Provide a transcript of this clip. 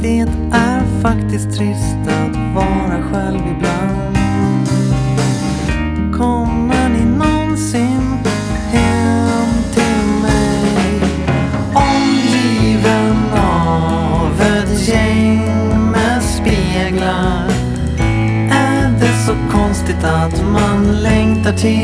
Det är faktiskt trist att vara själv ibland. Kommer ni någonsin hem till mig, omgiven av ett gäng med speglar? Är det så konstigt att man längtar till